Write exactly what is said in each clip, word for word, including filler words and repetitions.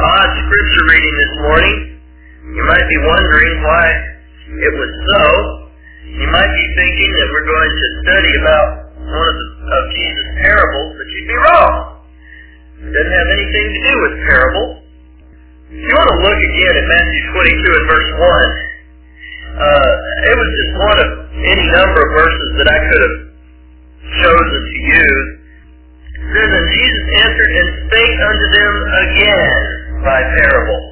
odd scripture reading this morning. You might be wondering why it was so. You might be thinking that we're going to study about one of, the, of Jesus' parables, but you'd be wrong. It doesn't have anything to do with parables. If you want to look again at Matthew twenty-two and verse one, uh, it was just one of any number of verses that I could have chosen to use. It says, and Jesus answered and spake unto them again by parables.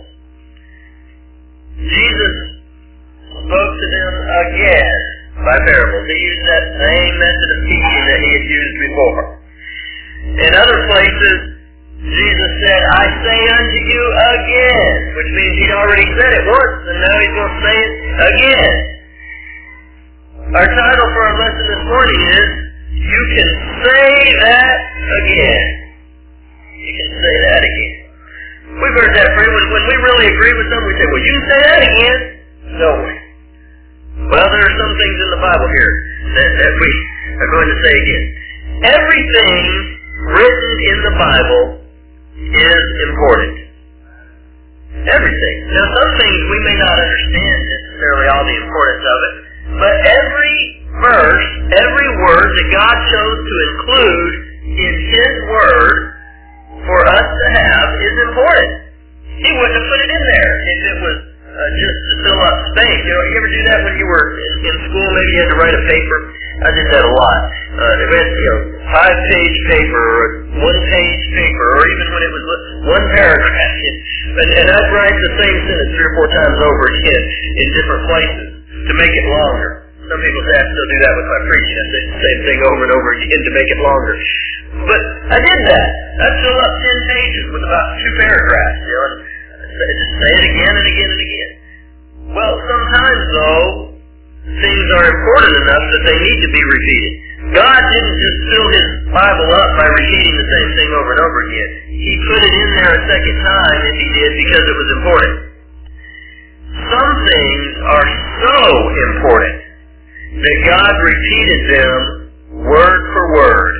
Jesus spoke to them again by parables. He used that same method of teaching that he had used before. In other places, Jesus said, I say unto you again, which means he'd already said it once, and now he's going to say it again. Our title for our lesson this morning is, You Can Say That Again. You can say that again. We've heard that phrase. When, when we really agree with something, we say, well, you can say that again. Don't we? Well, there are some things in the Bible here that, that we are going to say again. Everything written in the Bible is important. Everything. Now, some things we may not understand necessarily all the importance of it, but every verse, every word that God chose to include in His Word for us to have is important. He wouldn't have put it in there if it was uh, just to fill up space. You know, you ever do that when you were in, in school? Maybe you had to write a paper. I did that a lot. Uh, they had, you know, five-page paper or one-page paper, or even when it was one paragraph. And, and I'd write the same sentence three or four times over again in different places to make it longer. Some people say I still do that with my preaching. I say the same thing over and over again to make it longer. But I did that. I'd fill up ten pages with about two paragraphs, you know, and just say it again and again and again. Well, sometimes, though, things are important enough that they need to be repeated. God didn't just fill His Bible up by repeating the same thing over and over again. He put it in there a second time, if He did, because it was important. Some things are so important that God repeated them word for word.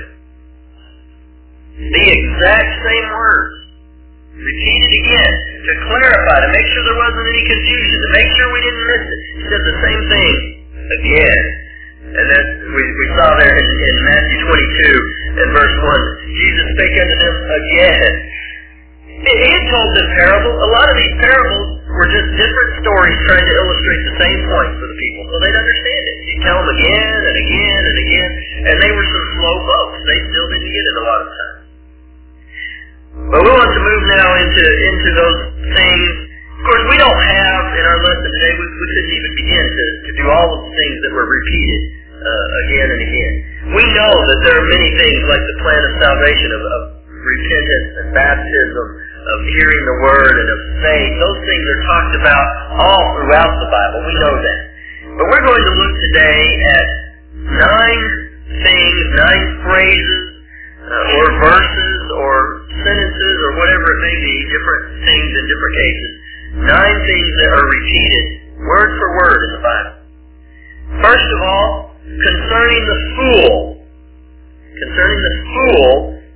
The exact same words. Repeated again to clarify, to make sure there wasn't any confusion, to make sure we didn't miss it. He said the same thing again. And that we, we saw there in, in Matthew twenty-two and verse one, Jesus spake unto them again. He had told them parables. A lot of these parables were just different stories trying to illustrate the same point for the people so they'd understand it. He'd tell them again and again and again, and they were some slow folks. They still didn't get it a lot of times. But we want to move now into, into those things. Of course, we don't have, in our lesson today, we, we couldn't even begin to, to do all of the things that were repeated uh, again and again. We know that there are many things like the plan of salvation, of, of repentance and baptism, of hearing the Word and of faith. Those things are talked about all throughout the Bible. We know that. But we're going to look today at nine things, nine phrases, uh, or verses, or sentences, or whatever it may be, different things in different cases. Nine things that are repeated word for word in the Bible. First of all, concerning the fool. Concerning the fool,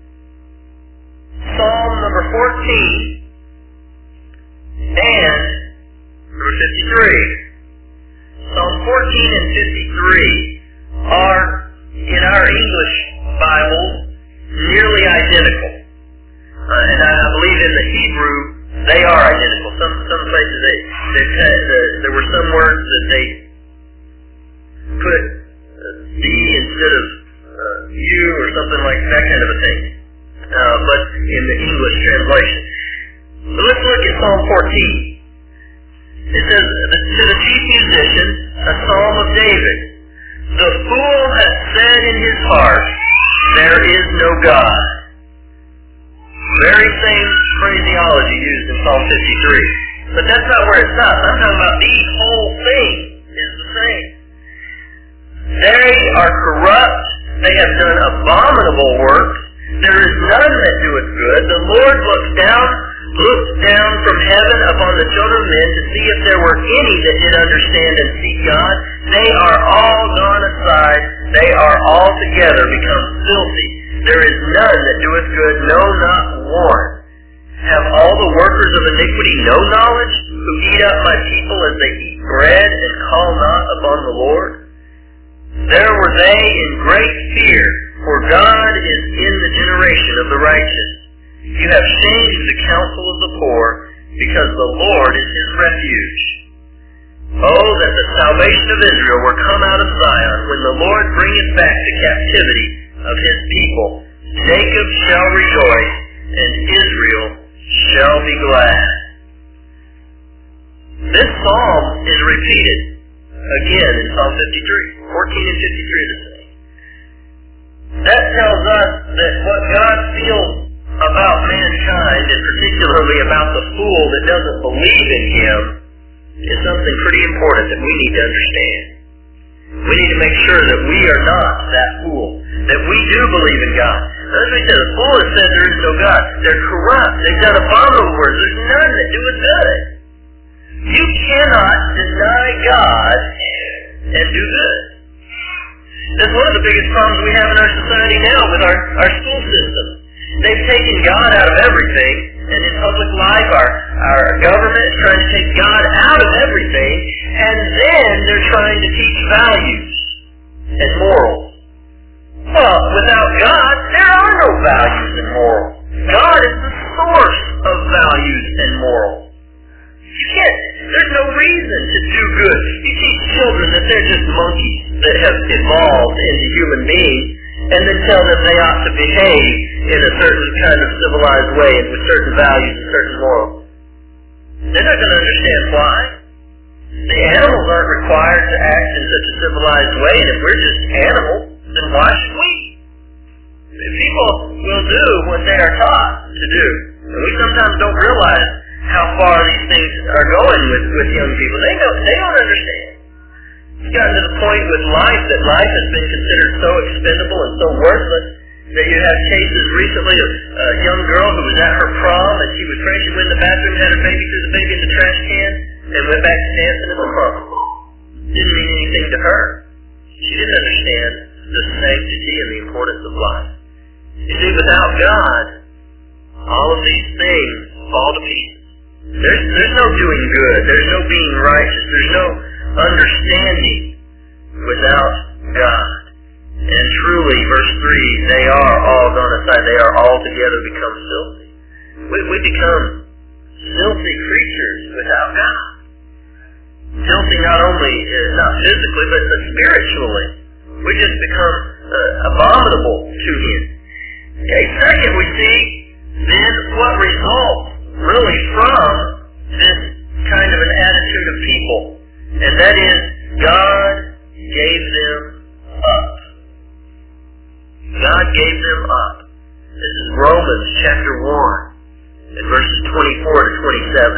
Psalm number fourteen and number fifty-three. Psalm fourteen and fifty-three are, in our English Bibles, nearly identical. Uh, and I believe in the Hebrew, they are identical. Some some places, they, they uh, there were some words that they put uh, D instead of uh, U or something like that kind of a thing. Uh, but in the English translation. So let's look at Psalm fourteen. It says, to the chief musician, a psalm of David. The fool hath said in his heart, there is no God. Very same phraseology used in Psalm fifty-three. But that's not where it stops. I'm talking about the whole thing is the same. They are corrupt. They have done abominable works. There is none that doeth good. The Lord looks down, looks down from heaven upon the children of men to see if there were any that did understand and seek God. They are all gone aside. They are altogether become filthy. There is none that doeth good, no, not one. Have all the work workers of iniquity no knowledge, who eat up my people as they eat bread and call not upon the Lord? There were they in great fear, for God is in the generation of the righteous. You have shamed the counsel of the poor, because the Lord is his refuge. Oh, that the salvation of Israel were come out of Zion, when the Lord bringeth back the captivity of his people. Jacob shall rejoice, and Israel shall be glad. This psalm is repeated again in Psalm fifty-three, fourteen and fifty-three of the same. That tells us that what God feels about mankind, and particularly about the fool that doesn't believe in him, is something pretty important that we need to understand. We need to make sure that we are not that fool, that we do believe in God. As we said, the fool has said there is no God. They're corrupt. They've done abominable works. There's none that do it good. You cannot deny God and do good. That's one of the biggest problems we have in our society now with our, our school system. They've taken God out of everything, and in public life, our, our government is trying to take God out of everything, and then they're trying to teach values and morals. Well, without God, there are no values and morals. God is the source of values and morals. You can't, there's no reason to do good. You teach children that they're just monkeys that have evolved into human beings, and then tell them they ought to behave in a certain kind of civilized way and with certain values and certain morals. They're not going to understand why. The animals aren't required to act in such a civilized way, and if we're just animals, then why should we? People will do what they are taught to do. And we sometimes don't realize how far these things are going with, with young people. They don't, they don't understand. It's gotten to the point with life that life has been considered so expendable and so worthless that you have cases recently of a young girl who was at her prom and she was afraid she went in the bathroom, had her baby, threw the baby in the trash can, and went back to dancing at the prom. Didn't mean anything to her. She didn't understand the sanctity and the importance of life. You see, without God, all of these things fall to pieces. There's, there's no doing good. There's no being righteous. There's no understanding without God. And truly, verse three, they are all gone aside. They are altogether become filthy. We, we become filthy creatures without God. Filthy not only, uh, not physically, but, but spiritually. We just become uh, abominable to Him. Okay, second, we see then what results really from this kind of an attitude of people. And that is, God gave them up. God gave them up. This is Romans chapter one, and verses twenty-four to twenty-seven.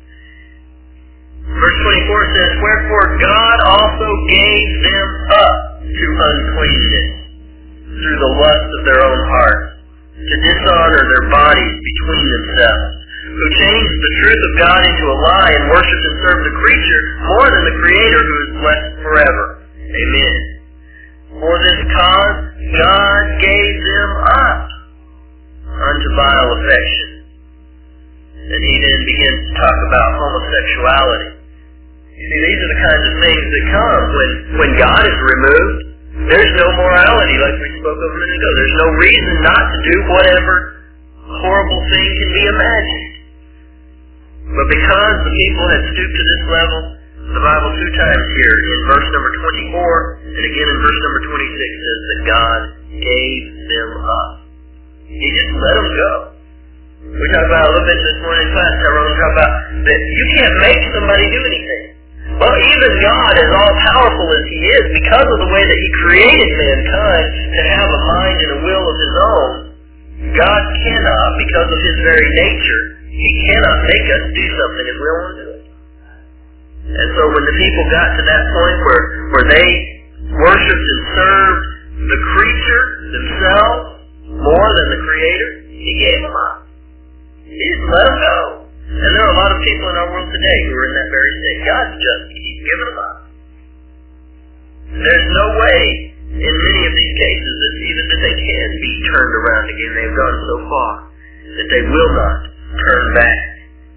Verse twenty-four says, Wherefore God also gave them up to uncleanness through the lust of their own hearts, to dishonor their bodies between themselves, who changed the truth of God into a lie and worshipped and served the creature more than the Creator, who is blessed forever. Amen. For this cause God gave them up unto vile affection. And he then begins to talk about homosexuality. You see, these are the kinds of things that come when, when God is removed. There's no morality, like we spoke of a minute ago. There's no reason not to do whatever horrible thing can be imagined. But because the people had stooped to this level, the Bible two times here in verse number twenty-four and again in verse number twenty-six says that God gave them up. He just let them go. We talked about a little bit this morning in class, Tyrone talked about that you can't make somebody do anything. Well, even God, as all-powerful as He is, because of the way that He created mankind to have a mind and a will of His own, God cannot, because of His very nature, He cannot make us do something if we don't want to do it. And so when the people got to that point where, where they worshipped and served the creature themselves more than the Creator, He gave them up. He just let them go. And there are a lot of people in our world today who are in that very state. God's just, He's given them up. There's no way in many of these cases that even that they can be turned around again. They've gone so far that they will not turn back.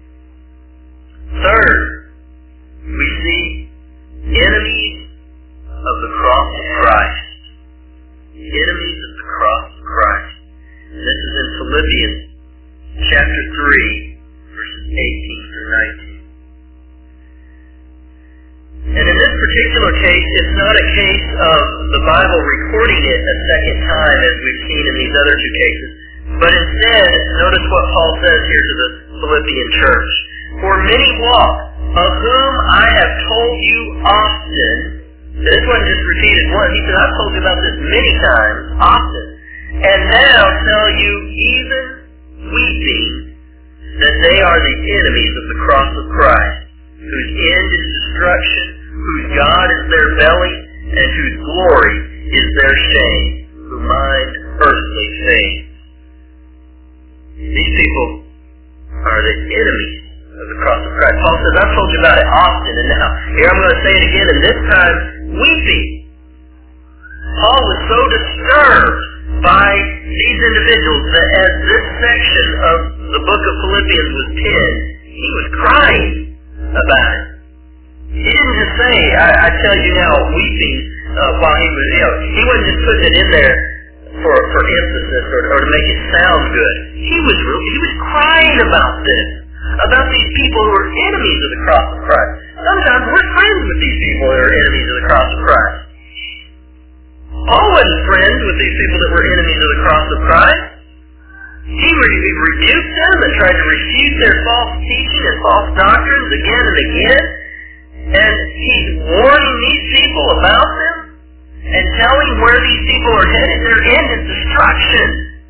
three, verses eighteen through nineteen. And in this particular case, it's not a case of the Bible recording it a second time as we've seen in these other two cases, but instead, notice what Paul says here to the Philippian church. For many walk, of whom I have told you often. This wasn't just repeated once. He said, I've told you about this many times, often. And now tell you, even weeping, that they are the enemies of the cross of Christ, whose end is destruction, whose God is their belly, and whose glory is their shame, who mind earthly things. These people are the enemies of the cross of Christ. Paul says, I've told you about it often, and now here I'm going to say it again, and this time, weeping. Paul was so disturbed by these individuals that as this section of the book of Philippians was penned, he was crying about it. He didn't just say, I, I tell you now, weeping uh, while he was, you know, he wasn't just putting it in there for for emphasis or, or to make it sound good. He was really, he was crying about this, about these people who are enemies of the cross of Christ. Sometimes we're friends with these people that are enemies of the cross of Christ. Paul wasn't friends with these people that were enemies of the cross of Christ. He re- rebuked them and tried to refute their false teaching and false doctrines again and again. And he's warning these people about them and telling where these people are headed. Their end is destruction.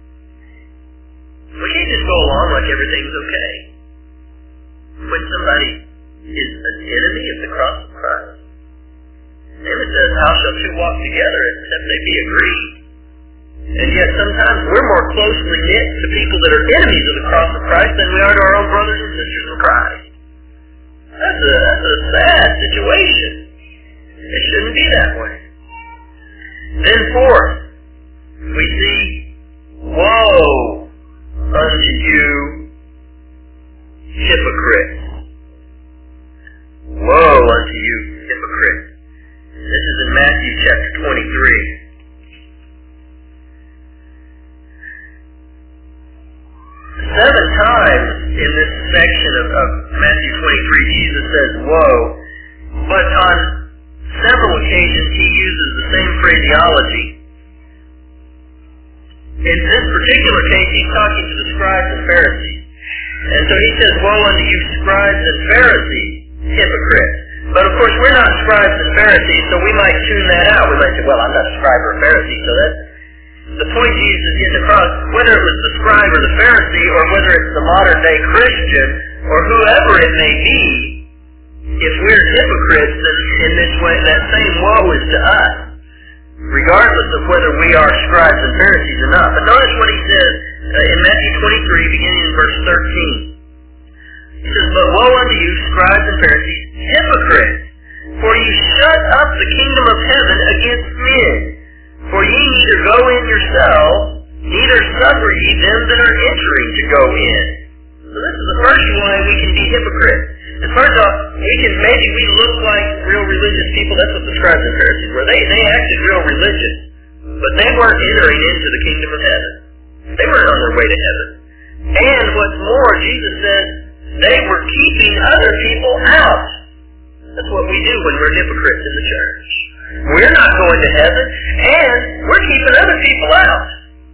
We can't just go along like everything's okay when somebody is an enemy of the cross of Christ. David says, how shall two walk together except they be agreed? And yet sometimes we're more closely knit to people that are enemies of the cross of Christ than we are to our own brothers and sisters in Christ. That's a, that's a sad situation. It shouldn't be that way. Then fourth, we see, woe unto you, hypocrites. Woe unto you, hypocrites. This is in Matthew chapter twenty-three. Seven times in this section of, of Matthew twenty-three, Jesus says, woe, but on several occasions he uses the same phraseology. In this particular case, he's talking to the scribes and Pharisees. And so he says, woe unto you, scribes and Pharisees, hypocrites. But of course, we're not scribes and Pharisees, so we might tune that out. We might say, well, I'm not a scribe or a Pharisee, so that's the point Jesus is getting across. Whether it was the scribe or the Pharisee, or whether it's the modern-day Christian, or whoever it may be, if we're hypocrites, then in this way, that same woe is to us, regardless of whether we are scribes and Pharisees or not. But notice what he says uh, in Matthew twenty-three, beginning in verse thirteen. He says, but woe unto you, scribes and Pharisees, hypocrites, for you shut up the kingdom of heaven against men. For ye neither go in yourselves, neither suffer ye them that are entering to go in. So this is the first way we can be hypocrites. And first off, we can, maybe we look like real religious people. That's what the scribes and Pharisees were. They, they acted real religious, but they weren't entering into the kingdom of heaven. They weren't on their way to heaven. And what's more, Jesus says, they were keeping other people out. That's what we do when we're hypocrites in the church. We're not going to heaven, and we're keeping other people out.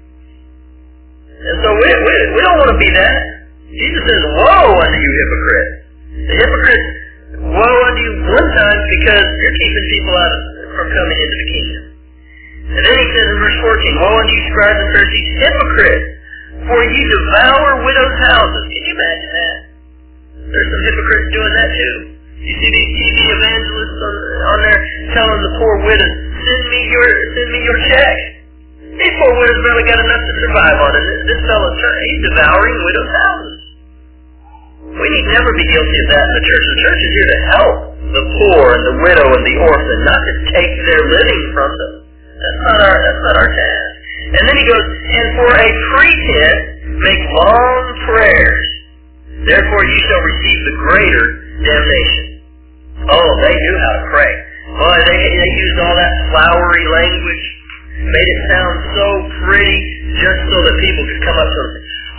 And so we, we, we don't want to be that. Jesus says, woe unto you, hypocrites. The hypocrites, woe unto you one time because you're keeping people out of, from coming into the kingdom. And then he says in verse fourteen, woe unto you, scribes and Pharisees, hypocrites, for ye devour widows' houses. Can you imagine that? There's some hypocrites doing that too. You see these T V evangelists on, on there telling the poor widows, send me your send me your check. These poor widows barely got enough to survive on, and this, this fellow's he's devouring widows' houses. We need never be guilty of that in the church. The church is here to help the poor and the widow and the orphan, not to take their living from them. That's not our that's not our task. And then he goes, and for a pretense make long prayers. Therefore ye shall receive the greater damnation. Oh, they knew how to pray. Boy, they, they used all that flowery language, made it sound so pretty, just so that people could come up to them and say, oh, that was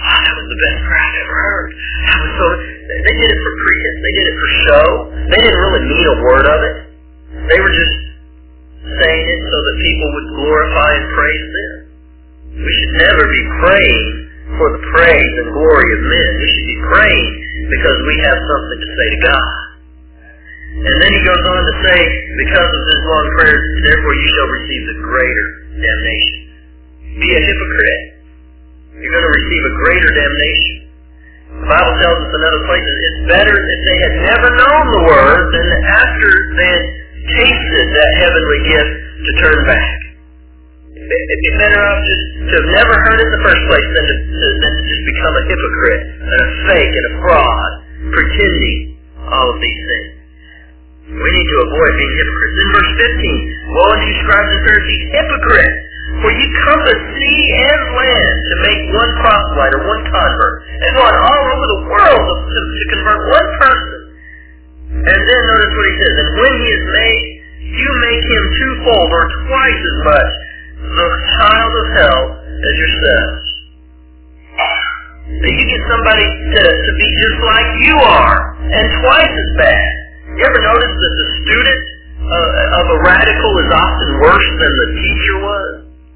was the best prayer I've ever heard. I was so, they did it for pretense. They did it for show. They didn't really mean a word of it. They were just saying it so that people would glorify and praise them. We should never be praying for the praise and glory of men. We should be praying because we have something to say to God. And then he goes on to say, because of his long prayers, therefore you shall receive the greater damnation. Be a hypocrite. You're going to receive a greater damnation. The Bible tells us in other places, it's better if they had never known the word than after they had tasted that heavenly gift to turn back. It'd be better off just to have never heard it in the first place than to, to, than to just become a hypocrite and a fake and a fraud, pretending all of these things. We need to avoid being hypocrites. In verse fifteen, woe unto you, scribes and Pharisees, hypocrites! For you compass sea and land to make one proselyte or one convert, and gone all over the world to, to, to convert one person. And then notice what he says, and when he is made, you make him twofold or twice as much the child of hell as yourselves. That you get somebody to, to be just like you are, and twice as bad. You ever notice that the student uh, of a radical is often worse than the teacher was?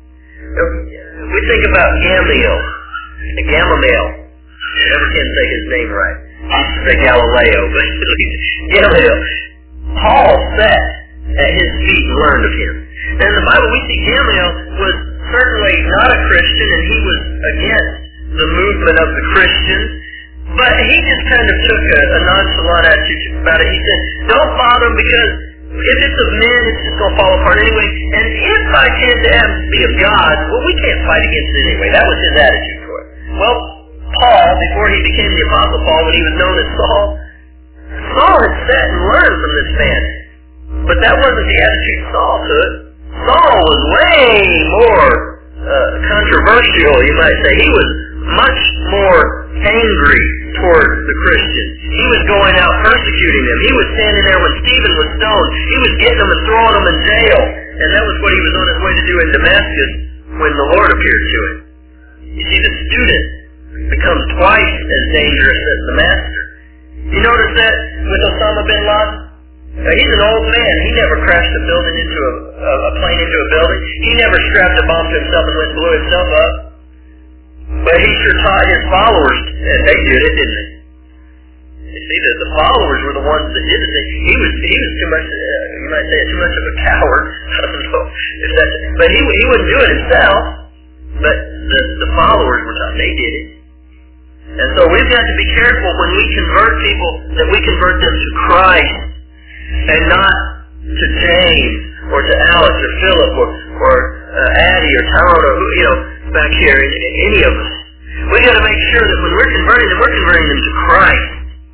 We think about Gamaliel, Gamaliel. I never can say his name right. I used to say Galileo, but Gamaliel. Paul sat at his feet and learned of him. And in the Bible we see Gamaliel was certainly not a Christian, and he was against the movement of the Christians. But he just kind of took a, a nonchalant attitude about it. He said, don't bother him because if it's of men, it's just going to fall apart anyway. And if by chance it happens to be of God, well, we can't fight against it anyway. That was his attitude for it. Well, Paul, before he became the Apostle Paul, when he was known as Saul, Saul had sat and learned from this man. But that wasn't the attitude Saul took. Saul was way more uh, controversial, you might say. He was much more angry toward the Christians. He was going out persecuting them. He was standing there when Stephen was stoned. He was getting them and throwing them in jail. And that was what he was on his way to do in Damascus when the Lord appeared to him. You see, the student becomes twice as dangerous as the master. You notice that with Osama bin Laden? Uh, he's an old man. He never crashed a building into a, a, a plane into a building. He never strapped a bomb to himself and went and blew himself up. But he sure taught his followers, and they did it, didn't they? You see, the, the followers were the ones that did it. He was he was too much, uh, you might say, too much of a coward. I don't know if that's, but he he wouldn't do it himself. But the the followers were taught. They did it. And so we've got to be careful when we convert people that we convert them to Christ and not to James or to Alex or Philip or or uh, Addie or Tyrone or who, you know, back here, any of us. We got to make sure that when we're converting them, we're converting them to Christ,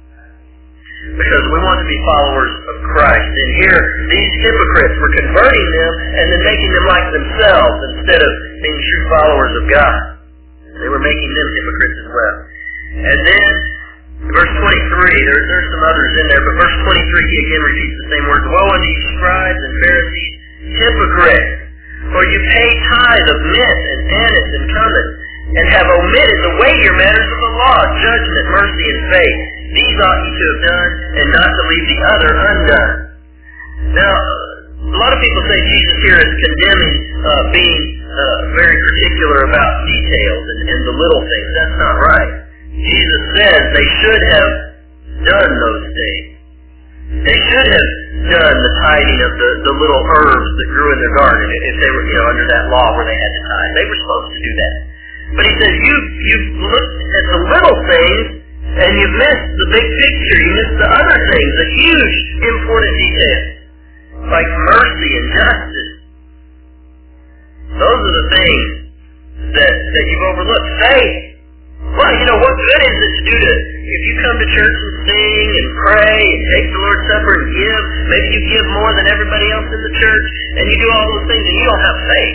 because we want to be followers of Christ. And here, these hypocrites were converting them and then making them like themselves instead of being true followers of God. They were making them hypocrites as well. And then, verse twenty-three, there, there's some others in there, but verse twenty-three, he again repeats the same words. Woe unto you, scribes and Pharisees, hypocrites! For you pay tithe of mint and anise and cumin, and have omitted the weightier matters of the law, judgment, mercy, and faith. These ought you to have done, and not to leave the other undone. Now, a lot of people say Jesus here is condemning uh, being uh, very particular about details and, and the little things. That's not right. Jesus says they should have done those things. They should have done the tithing of the, the little herbs that grew in their garden if they were, you know, under that law where they had to tithe. They were supposed to do that. But he says, you, you've looked at the little things and you've missed the big picture. You missed the other things, the huge, important details, like mercy and justice. Those are the things that, that you've overlooked. Faith. Well, you know, what good is it to do to, if you come to church and sing and pray and take the Lord's Supper and give, maybe you give more than everybody else in the church, and you do all those things and you don't have faith.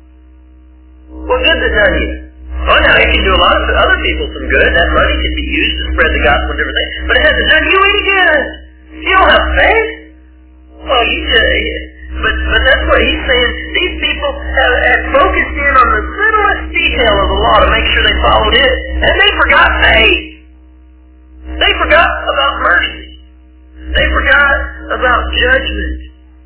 What good has it done you? Oh, now you can do a lot of other people some good. That money can be used to spread the gospel and everything, but it hasn't done you any good. You don't have faith. Well, you just, but, but that's what he's saying. These people have, have focused in on the littlest detail of the law to make sure they followed it, And they forgot faith. They forgot about mercy. They forgot about judgment.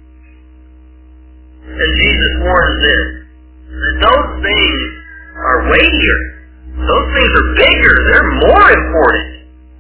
And Jesus warns them that those things are weightier. Those things are bigger. They're more important.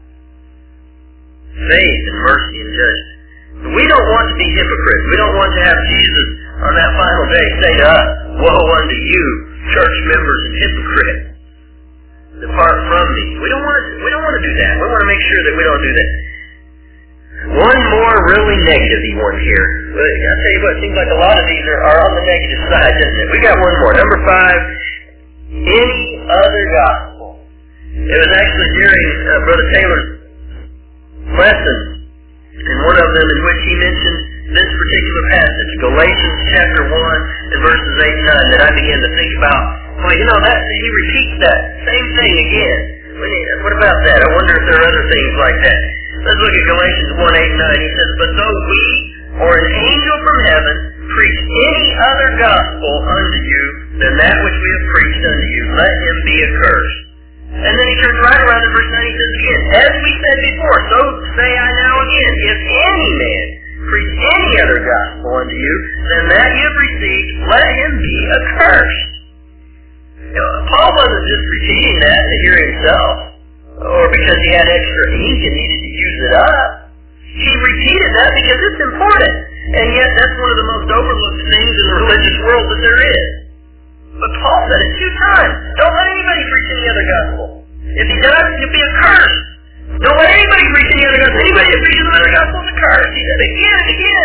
Faith and mercy and judgment. But we don't want to be hypocrites. We don't want to have Jesus on that final day say to us, "Woe unto you, church members and hypocrites. Depart from me." We don't want to, we don't want to do that. We want to make sure that we don't do that. One more really negative one here. But I tell you what, it seems like a lot of these are, are on the negative side, doesn't it? We got one more. Number five, any other gospel. It was actually during uh, Brother Taylor's lesson, and one of them in which he mentioned this particular passage, Galatians chapter one and verses eight and nine, that I began to think about. Well, you know, that he repeats that same thing again. What about that? I wonder if there are other things like that. Let's look at Galatians one, eight and nine. He says, "But though we or an angel from heaven preach any other gospel unto you than that which we have preached unto you, let him be accursed." And then he turns right around in verse nine, he says again, "As we said before, so say I now again, if any man preach any other gospel unto you than that you have received, let him be accursed." You know, Paul wasn't just repeating that to hear himself, or because he had extra ink and needed to use it up. He repeated that because it's important. And yet that's one of the most overlooked things in the religious world that there is. But Paul said it two times. Don't let anybody preach any other gospel. If he does, he'll be accursed. Don't let anybody preach any other gospel. Anybody that preaches another gospel is accursed. He said it again and again.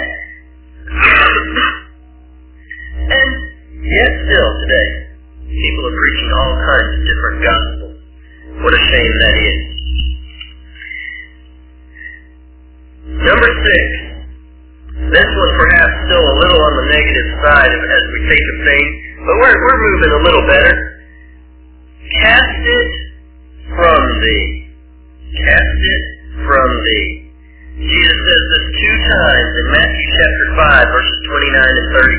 And yet still today, people are preaching all kinds of different gospels. What a shame that is. Number six. This was perhaps still a little on the negative side as we think of things, but we're, we're moving a little better. Cast it from thee. Cast it from thee. Jesus says this two times in Matthew chapter five, verses twenty-nine and thirty.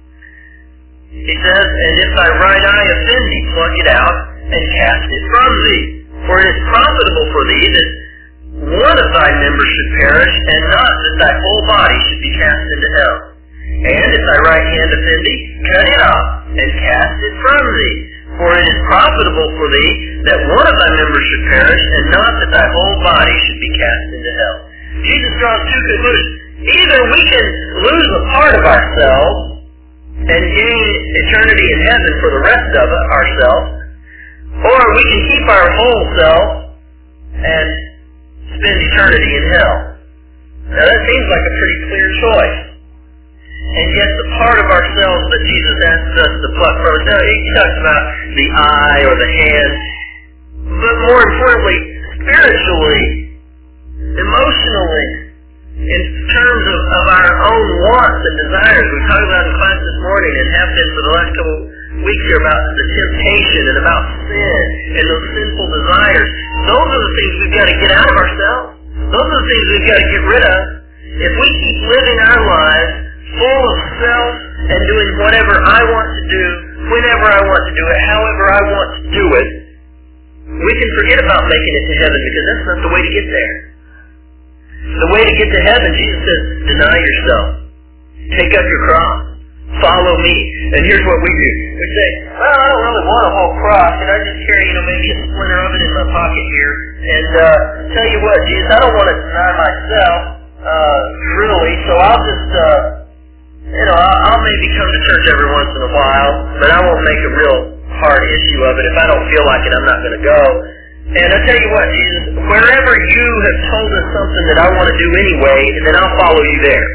He says, "And if thy right eye offend thee, pluck it out, and cast it from thee. For it is profitable for thee that one of thy members should perish, and not that thy whole body should be cast into hell. And if thy right hand offend thee, cut it off, and cast it from thee. For it is profitable for thee that one of thy members should perish, and not that thy whole body should be cast into hell." Jesus draws two conclusions. Either we can lose a part of ourselves and gain eternity in heaven for the rest of ourselves, or we can keep our whole self and spend eternity in hell. Now that seems like a pretty clear choice. And yet the part of ourselves that Jesus asks us to pluck from us, now he talks about the eye or the hand, but more importantly, spiritually, emotionally, in terms of, of our own wants and desires. We talked about in class this morning and have been for the last couple weeks here about the temptation and about sin and those sinful desires. Those are the things we've got to get out of ourselves. Those are the things we've got to get rid of. If we keep living our lives full of self and doing whatever I want to do, whenever I want to do it, however I want to do it, we can forget about making it to heaven because that's not the way to get there. The way to get to heaven, Jesus says, deny yourself. Take up your cross. Follow me. And here's what we do. We say, well, I don't really want a whole cross. Can I just carry, you know, maybe a splinter of it in my pocket here? And uh, tell you what, Jesus, I don't want to deny myself, uh, really, so I'll just, uh, you know, I'll, I'll maybe come to church every once in a while, but I won't make a real hard issue of it. If I don't feel like it, I'm not going to go. And I tell you what, Jesus, wherever you have told us something that I want to do anyway, then I'll follow you there.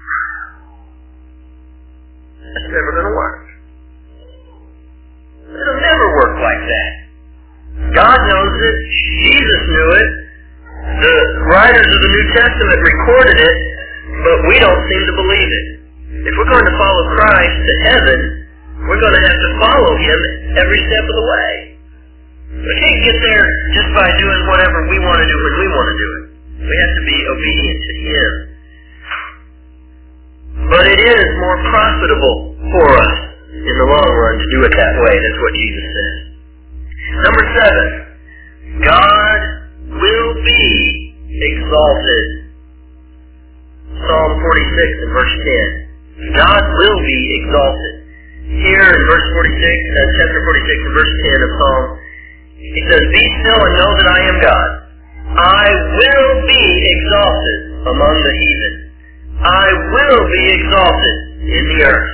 That's never going to work. It'll never work like that. God knows it. Jesus knew it. The writers of the New Testament recorded it, but we don't seem to believe it. If we're going to follow Christ to heaven, we're going to have to follow Him every step of the way. We can't get there just by doing whatever we want to do when we want to do it. We have to be obedient to Him. But it is more profitable for us in the long run to do it that way. That's what Jesus says. Number seven, God will be exalted. Psalm forty-six and verse ten. God will be exalted. Here in verse forty-six, uh, chapter forty-six and verse ten of Psalm, he says, "Be still and know that I am God. I will be exalted among the heathen. I will be exalted in the earth."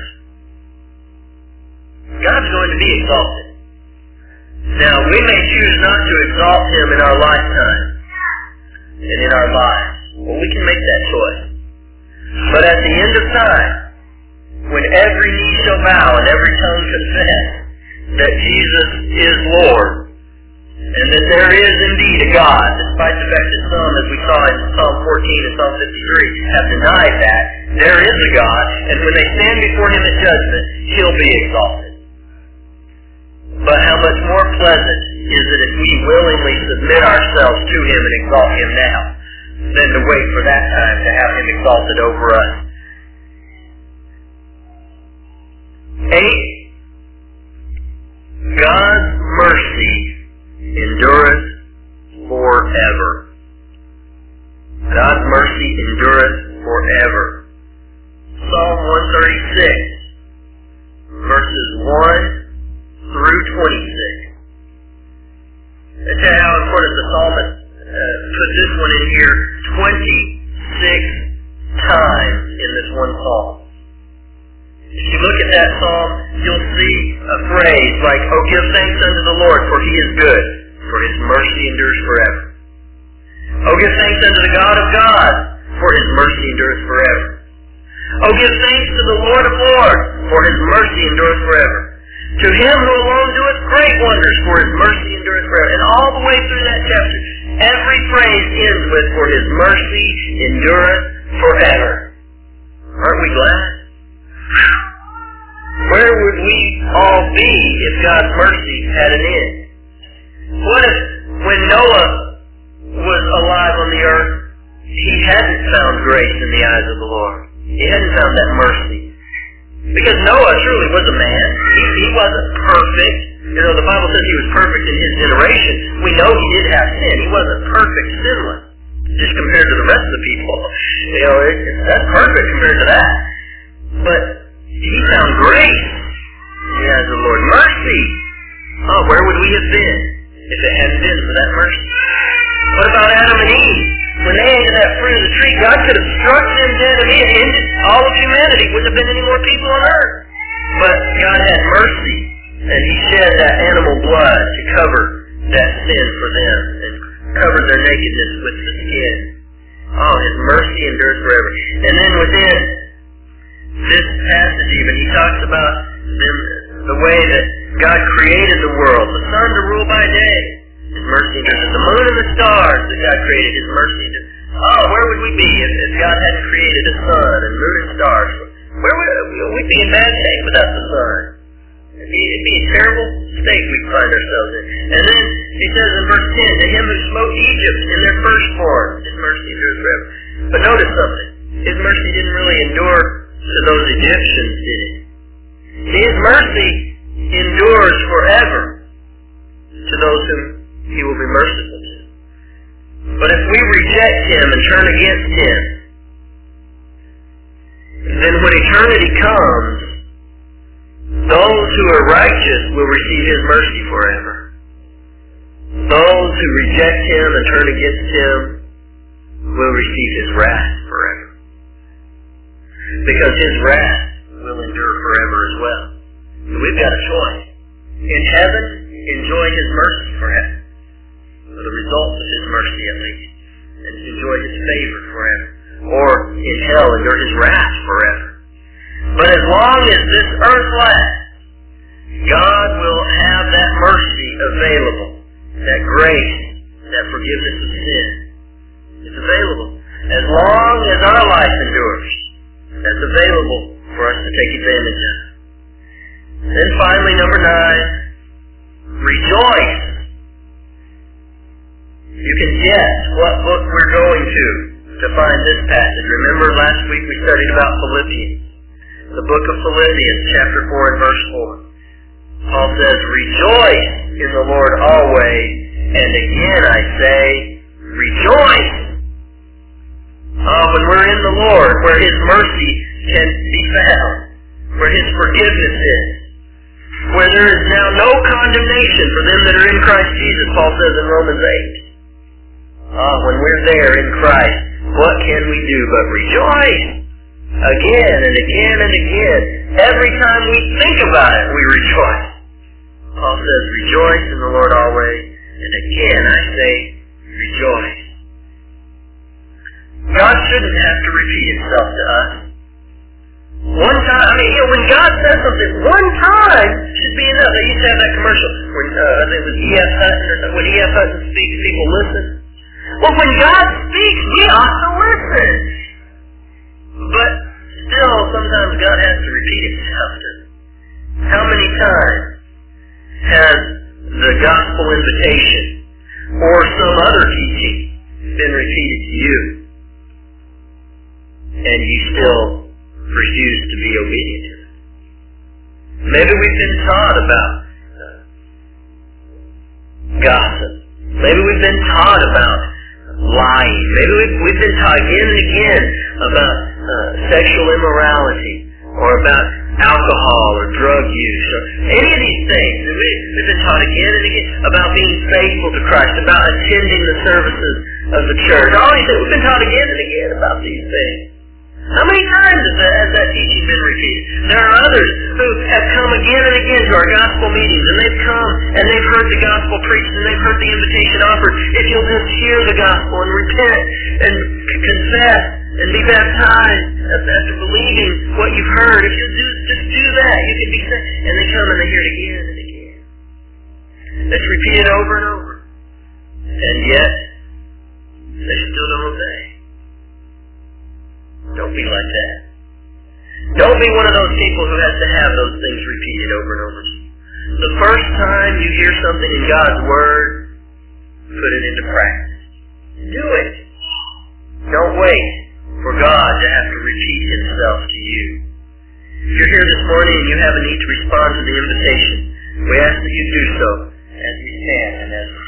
God's going to be exalted. Now, we may choose not to exalt Him in our lifetime and in our lives. Well, we can make that choice. But at the end of time, when every knee shall bow and every tongue confess that Jesus is Lord, and that there is indeed a God, despite the fact that some, as we saw in Psalm fourteen and Psalm fifty-three, have denied that, there is a God, and when they stand before Him at judgment, He'll be exalted. But how much more pleasant is it if we willingly submit ourselves to Him and exalt Him now, than to wait for that time to have Him exalted over us. Eight, God's mercy endureth forever. God's mercy endureth forever. Psalm one thirty-six, verses one through twenty-six. That's how important the psalmist uh, put this one in here twenty-six times in this one psalm. If you look at that psalm, you'll see a phrase like, "Oh, give thanks unto the Lord, for He is good, for His mercy endures forever. Oh, give thanks unto the God of gods, for His mercy endures forever. Oh, give thanks to the Lord of lords, for His mercy endures forever. To Him who alone doeth great wonders, for His mercy endureth forever." And all the way through that chapter, every phrase ends with, "For His mercy endureth forever." Aren't we glad? Where would we all be if God's mercy had an end? What if when Noah was alive on the earth, he hadn't found grace in the eyes of the Lord? He hadn't found that mercy. Because Noah truly was a man. He, he wasn't perfect. You know, the Bible says he was perfect in his generation. We know he did have sin. He wasn't perfect, sinless, just compared to the rest of the people. You know, it, it, that's perfect compared to that. But he found grace in the eyes of the Lord. Mercy. Oh, where would we have been if it hadn't been for that mercy? What about Adam and Eve? When they ate of that fruit of the tree, God could have struck them dead and it ended all of humanity. Wouldn't have been any more people on earth. But God had mercy, and He shed that animal blood to cover that sin for them and cover their nakedness with the skin. Oh, His mercy endures forever. And then within this passage even, he talks about them, the way that God created the world, the sun to rule by day, His mercy endures. The moon and the stars that God created, His mercy endures. Oh, where would we be if, if God hadn't created a sun and moon and stars? Where would we'd be in bad shape without the sun? It'd be, it'd be a terrible state we'd find ourselves in. And then he says in verse ten, "To Him who smote Egypt in their firstborn, His mercy endures forever." But notice something. His mercy didn't really endure to those Egyptians, did it? His mercy endures forever to those whom He will be merciful to. But if we reject Him and turn against Him, then when eternity comes, those who are righteous will receive His mercy forever. Those who reject Him and turn against Him will receive His wrath forever. Because His wrath will endure forever as well. So we've got a choice. In heaven, enjoy His mercy forever, for the results of His mercy at least, and enjoy His favor forever. Or in hell, endure His wrath forever. But as long as this earth lasts, God will have that mercy available, that grace, that forgiveness of sin. It's available. As long as our life endures, that's available for us to take advantage of. Then finally, number nine, rejoice. You can guess what book we're going to to find this passage. Remember last week we studied about Philippians. The book of Philippians, chapter four and verse four. Paul says, "Rejoice in the Lord always. and again I say, rejoice. Uh, when we're in the Lord, where His mercy can be found, where His forgiveness is, where there is now no condemnation for them that are in Christ Jesus, Paul says in Romans eight. Uh, when we're there in Christ, what can we do but rejoice? Again and again and again. Every time we think about it, we rejoice. Paul says, rejoice in the Lord always. And again I say, rejoice. God shouldn't have to repeat Himself to us. One time, I mean, you know, when God says something, one time should be enough. They used to have that commercial when uh, I think it was E F Hutton, or when E F Hutton speaks, people listen. Well, when God speaks, we ought to listen. But still, sometimes God has to repeat Himself to us. How many times has the gospel invitation or some other teaching been repeated to you, and you still refuse to be obedient to it? Maybe we've been taught about uh, gossip. Maybe we've been taught about lying. Maybe we've, we've been taught again and again about uh, sexual immorality, or about alcohol or drug use, or any of these things. We, we've been taught again and again about being faithful to Christ, about attending the services of the church. All these things. We've been taught again and again about these things. How many times has that, has that teaching been repeated? There are others who have come again and again to our gospel meetings, and they've come and they've heard the gospel preached, and they've heard the invitation offered. If you'll just hear the gospel and repent and confess and be baptized after believing what you've heard, if you'll do, just do that, you can be saved. And they come and they hear it again and again. It's repeated over and over. And yet, they still don't obey. Don't be like that. Don't be one of those people who has to have those things repeated over and over. The first time you hear something in God's Word, put it into practice. Do it. Don't wait for God to have to repeat Himself to you. If you're here this morning and you have a need to respond to the invitation, we ask that you do so as we stand and as we